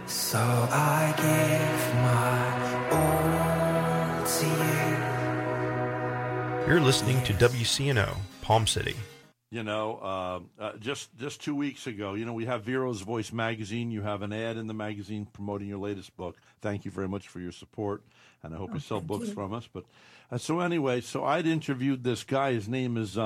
So I give my all to you. You're listening to WCNO, Palm City. You know, just 2 weeks ago, you know, we have Vero's Voice magazine. You have an ad in the magazine promoting your latest book. Thank you very much for your support, and I hope you sell books from us. But so anyway, so I'd interviewed this guy. His name is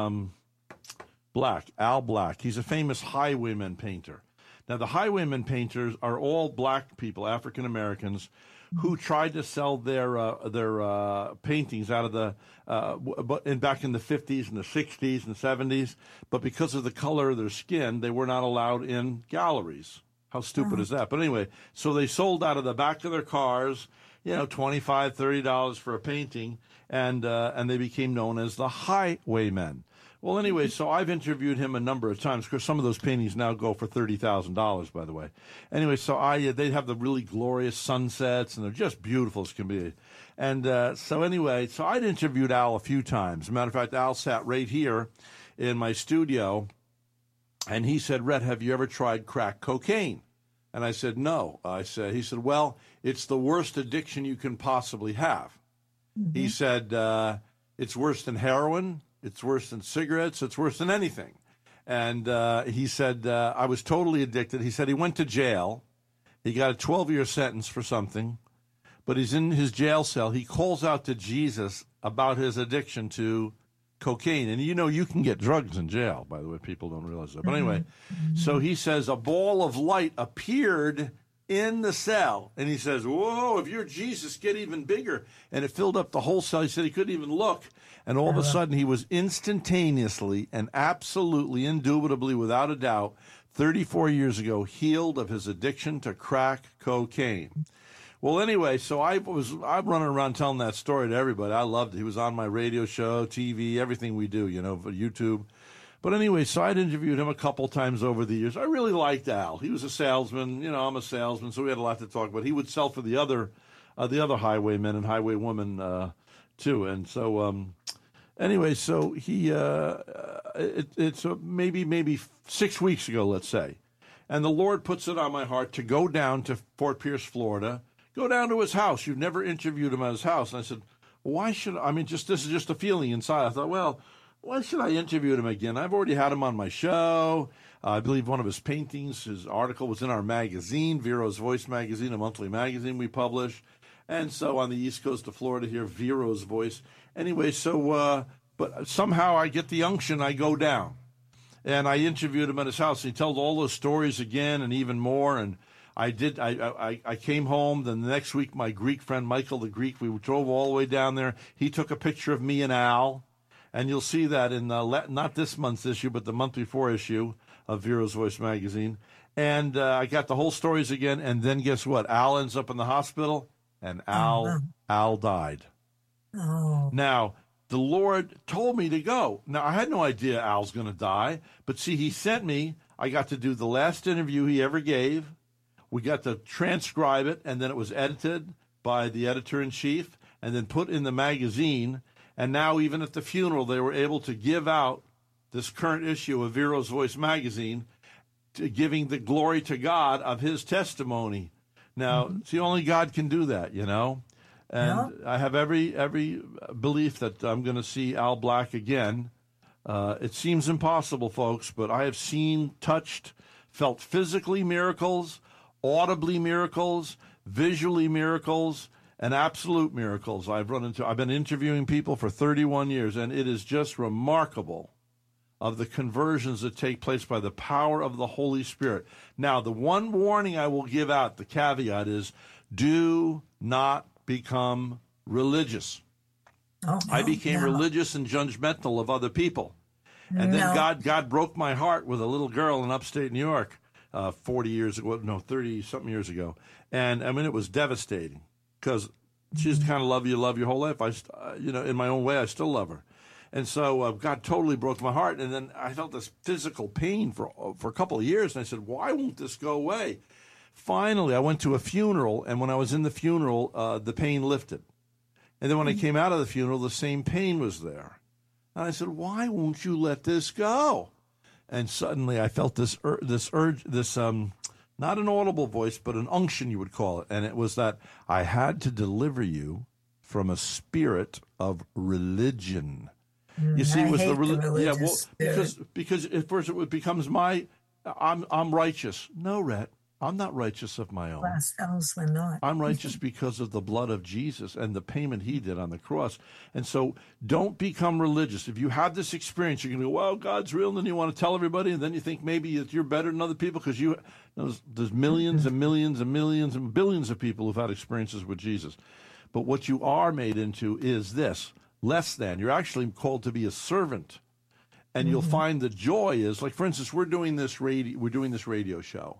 Black, Al Black. He's a famous highwayman painter. Now, the highwayman painters are all black people, African Americans, who tried to sell their paintings out of the back in the 50s and the 60s and 70s, but because of the color of their skin, they were not allowed in galleries. How stupid is that? But anyway, so they sold out of the back of their cars, you know, $25, $30 for a painting, and they became known as the highwaymen. Well, anyway, so I've interviewed him a number of times because some of those paintings now go for $30,000, by the way. Anyway, so they have the really glorious sunsets, and they're just beautiful as can be. And so anyway, so I'd interviewed Al a few times. As a matter of fact, Al sat right here in my studio, and he said, "Rhett, have you ever tried crack cocaine?" And I said, "No." He said, "Well, it's the worst addiction you can possibly have." Mm-hmm. He said, "It's worse than heroin. It's worse than cigarettes. It's worse than anything." And he said, I was totally addicted. He said he went to jail. He got a 12-year sentence for something. But he's in his jail cell. He calls out to Jesus about his addiction to cocaine. And, you know, you can get drugs in jail, by the way. People don't realize that. But anyway, so he says a ball of light appeared in the cell. And he says, "Whoa, if you're Jesus, get even bigger." And it filled up the whole cell. He said he couldn't even look. And all of a sudden, he was instantaneously and absolutely, indubitably, without a doubt, 34 years ago, healed of his addiction to crack cocaine. Well, anyway, so I'm running around telling that story to everybody. I loved it. He was on my radio show, TV, everything we do, you know, for YouTube. But anyway, so I'd interviewed him a couple times over the years. I really liked Al. He was a salesman. You know, I'm a salesman, so we had a lot to talk about. He would sell for the other highwaymen and highwaywomen too. And so anyway, so he it's maybe 6 weeks ago, let's say, and the Lord puts it on my heart to go down to Fort Pierce, Florida, go down to his house. You've never interviewed him at his house. And I said, why should I? I mean, this is just a feeling inside. I thought, well, why should I interview him again? I've already had him on my show. I believe one of his paintings, his article was in our magazine, Vero's Voice magazine, a monthly magazine we publish. And so on the East Coast of Florida here, Vero's Voice. Anyway, so, but somehow I get the unction, I go down. And I interviewed him at his house. He told all those stories again and even more. And I came home. Then the next week, my Greek friend, Michael the Greek, we drove all the way down there. He took a picture of me and Al. And you'll see that in not this month's issue, but the month before issue of Vero's Voice magazine. And I got the whole stories again. And then guess what? Al ends up in the hospital. And Al died. Oh. Now, the Lord told me to go. Now, I had no idea Al's going to die. But see, he sent me. I got to do the last interview he ever gave. We got to transcribe it, and then it was edited by the editor-in-chief and then put in the magazine. And now, even at the funeral, they were able to give out this current issue of Vero's Voice magazine, giving the glory to God of his testimony. Now, see, only God can do that, you know. And I have every belief that I'm going to see Al Black again. It seems impossible, folks, but I have seen, touched, felt physically miracles, audibly miracles, visually miracles, and absolute miracles. I've been interviewing people for 31 years, and it is just remarkable of the conversions that take place by the power of the Holy Spirit. Now, the one warning I will give out, the caveat is, do not become religious. I became religious and judgmental of other people. And then God broke my heart with a little girl in upstate New York 30-something years ago. And, I mean, it was devastating because she's the kind of love you love your whole life. In my own way, I still love her. And so God totally broke my heart. And then I felt this physical pain for a couple of years. And I said, why won't this go away? Finally, I went to a funeral. And when I was in the funeral, the pain lifted. And then when I came out of the funeral, the same pain was there. And I said, why won't you let this go? And suddenly I felt this not an audible voice, but an unction, you would call it. And it was that I had to deliver you from a spirit of religion. You see, it was the religious because at first it becomes I'm righteous. No, Rhett, I'm not righteous of my own. Ourselves we're not. I'm righteous because of the blood of Jesus and the payment he did on the cross. And so don't become religious. If you have this experience, you're going to go, well, God's real, and then you want to tell everybody, and then you think maybe that you're better than other people because there's millions and millions and millions and billions of people who've had experiences with Jesus. But what you are made into is this, less than. You're actually called to be a servant. And you'll find the joy is, like, for instance, we're doing this radio show.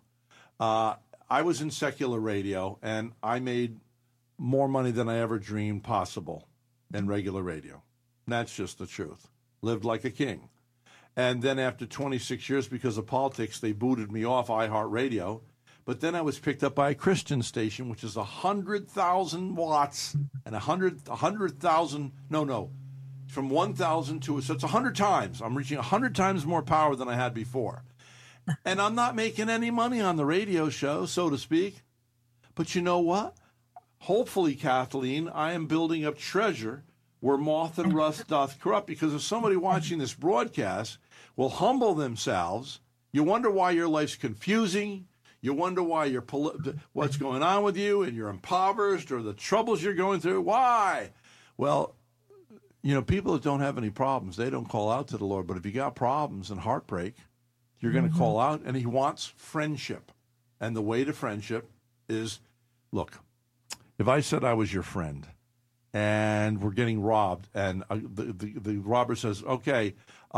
I was in secular radio, and I made more money than I ever dreamed possible in regular radio. And that's just the truth. Lived like a king. And then after 26 years, because of politics, they booted me off iHeartRadio. But then I was picked up by a Christian station, which is 100,000 watts and 100,000, from 1,000 to, so it's 100 times. I'm reaching 100 times more power than I had before. And I'm not making any money on the radio show, so to speak. But you know what? Hopefully, Kathleen, I am building up treasure where moth and rust doth corrupt. Because if somebody watching this broadcast will humble themselves, you wonder why your life's confusing. You wonder why what's going on with you, and you're impoverished, or the troubles you're going through. Why? Well, people that don't have any problems, they don't call out to the Lord. But if you got problems and heartbreak, you're going to call out, and he wants friendship. And the way to friendship is, look, if I said I was your friend and we're getting robbed, and the robber says, okay,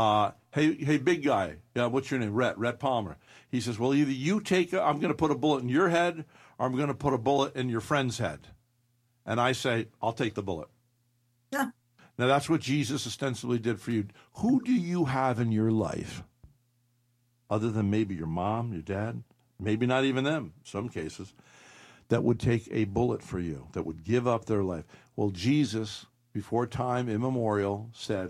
hey, big guy, what's your name? Rhett Palmer. He says, well, either you I'm going to put a bullet in your head, or I'm going to put a bullet in your friend's head. And I say, I'll take the bullet. Yeah. Now, that's what Jesus ostensibly did for you. Who do you have in your life, other than maybe your mom, your dad, maybe not even them, some cases, that would take a bullet for you, that would give up their life? Well, Jesus, before time immemorial, said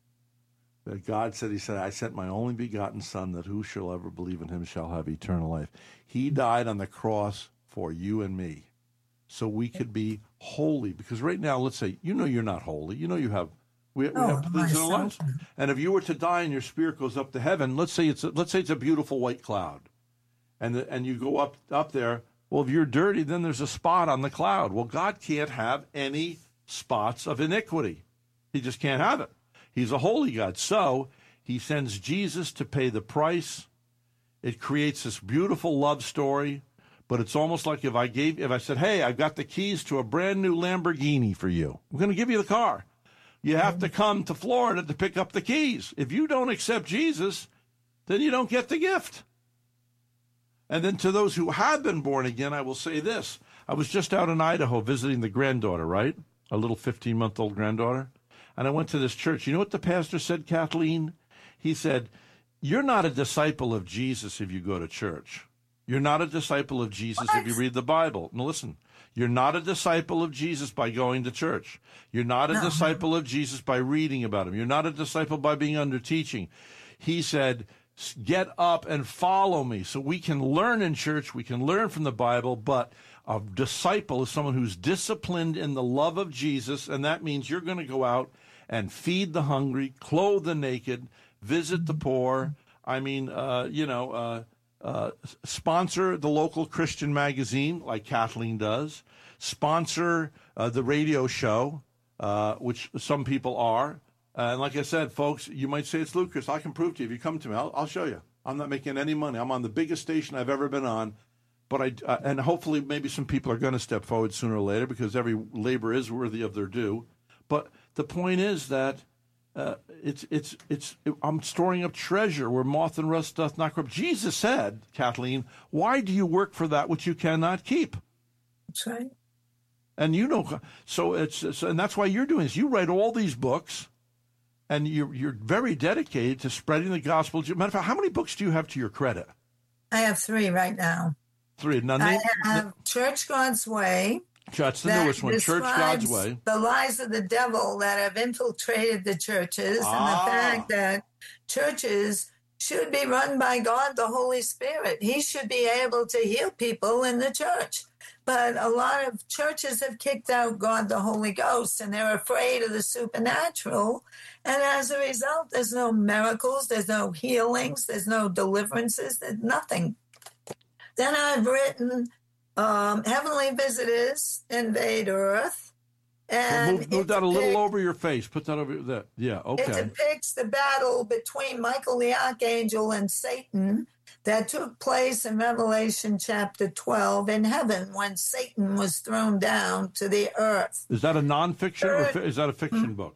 that God said, he said, I sent my only begotten Son, that who shall ever believe in him shall have eternal life. He died on the cross for you and me, so we could be holy. Because right now, let's say, you're not holy. You have things in our lives. And if you were to die and your spirit goes up to heaven, let's say it's a beautiful white cloud, and you go up there. Well, if you're dirty, then there's a spot on the cloud. Well, God can't have any spots of iniquity. He just can't have it. He's a holy God. So he sends Jesus to pay the price. It creates this beautiful love story, but it's almost like if I said, hey, I've got the keys to a brand new Lamborghini for you. I'm going to give you the car. You have to come to Florida to pick up the keys. If you don't accept Jesus, then you don't get the gift. And then to those who have been born again, I will say this. I was just out in Idaho visiting the granddaughter, right? A little 15-month-old granddaughter. And I went to this church. You know what the pastor said, Kathleen? He said, you're not a disciple of Jesus if you go to church. You're not a disciple of Jesus if you read the Bible. Now listen, you're not a disciple of Jesus by going to church. You're not a disciple of Jesus by reading about him. You're not a disciple by being under teaching. He said, get up and follow me. So we can learn in church, we can learn from the Bible, but a disciple is someone who's disciplined in the love of Jesus, and that means you're going to go out and feed the hungry, clothe the naked, visit the poor. I mean, sponsor the local Christian magazine like Kathleen does. Sponsor the radio show, which some people are. And like I said, folks, you might say it's ludicrous. I can prove to you. If you come to me, I'll show you. I'm not making any money. I'm on the biggest station I've ever been on. But and hopefully maybe some people are going to step forward sooner or later, because every labor is worthy of their due. But the point is that I'm storing up treasure where moth and rust doth not corrupt. Jesus said, Kathleen, why do you work for that which you cannot keep? That's right. And and that's why you're doing this. You write all these books, and you're very dedicated to spreading the gospel. Matter of fact, how many books do you have to your credit? I have 3 right now. 3. Now, I have Church God's Way. That's the newest one, Church God's Way. The lies of the devil that have infiltrated the churches, and the fact that churches should be run by God, the Holy Spirit. He should be able to heal people in the church. But a lot of churches have kicked out God, the Holy Ghost, and they're afraid of the supernatural. And as a result, there's no miracles, there's no healings, there's no deliverances, there's nothing. Then I've written Heavenly Visitors Invade Earth. And move that a little over your face. Put that over that. Yeah, okay. It depicts the battle between Michael the Archangel and Satan that took place in Revelation chapter 12 in heaven when Satan was thrown down to the earth. Is that a nonfiction or is that a fiction book?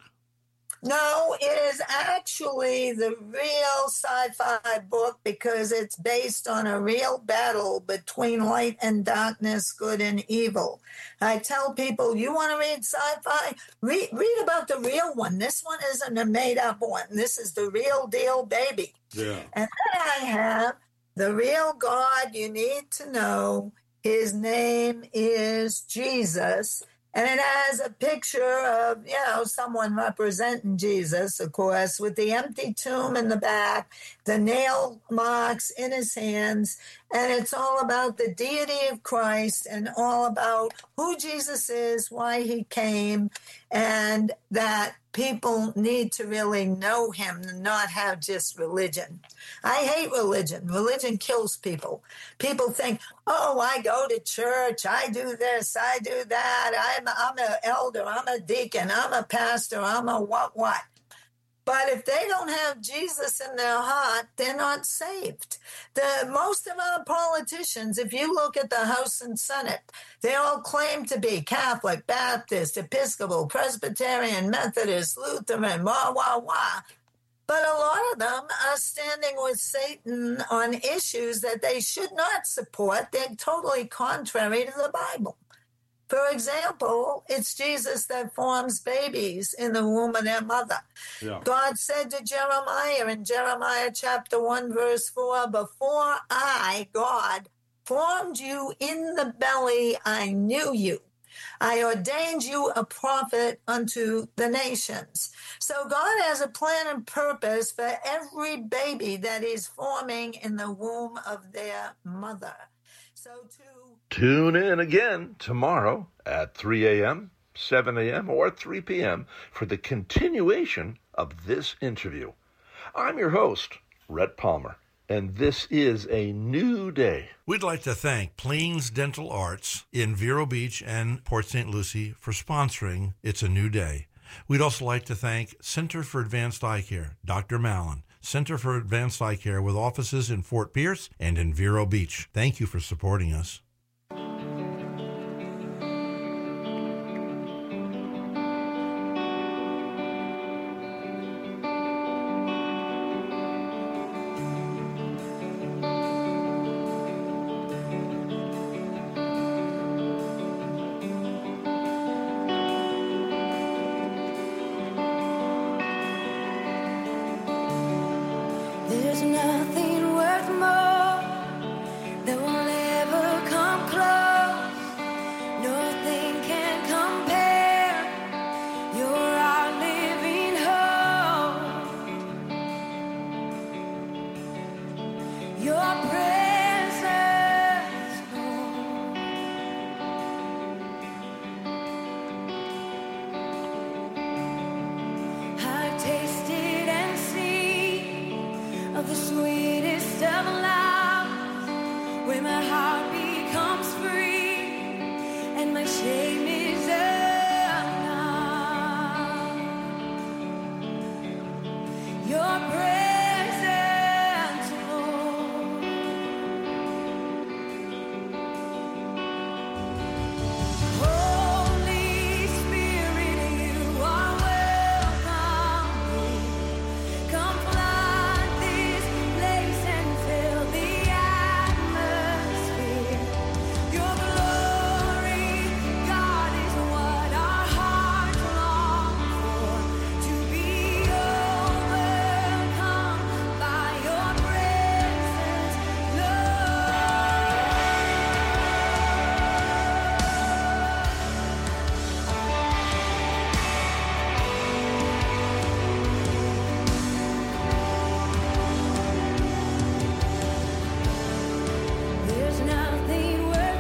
No, it is actually the real sci-fi book because it's based on a real battle between light and darkness, good and evil. I tell people, you want to read sci-fi? Read about the real one. This one isn't a made-up one. This is the real deal, baby. Yeah. And then I have the real God you need to know. His name is Jesus. And it has a picture of, someone representing Jesus, of course, with the empty tomb in the back, the nail marks in his hands. And it's all about the deity of Christ and all about who Jesus is, why he came, and that people need to really know him and not have just religion. I hate religion. Religion kills people. People think, oh, I go to church, I do this, I do that, I'm an elder, I'm a deacon, I'm a pastor, I'm a what. But if they don't have Jesus in their heart, they're not saved. Most of our politicians, if you look at the House and Senate, they all claim to be Catholic, Baptist, Episcopal, Presbyterian, Methodist, Lutheran, wah. But a lot of them are standing with Satan on issues that they should not support. They're totally contrary to the Bible. For example, it's Jesus that forms babies in the womb of their mother. Yeah. God said to Jeremiah in Jeremiah chapter 1, verse 4, before I, God, formed you in the belly, I knew you. I ordained you a prophet unto the nations. So God has a plan and purpose for every baby that is forming in the womb of their mother. So tune in again tomorrow at 3 a.m., 7 a.m., or 3 p.m. for the continuation of this interview. I'm your host, Rhett Palmer, and this is a new day. We'd like to thank Plains Dental Arts in Vero Beach and Port St. Lucie for sponsoring It's a New Day. We'd also like to thank Center for Advanced Eye Care, Dr. Mallon, Center for Advanced Eye Care with offices in Fort Pierce and in Vero Beach. Thank you for supporting us.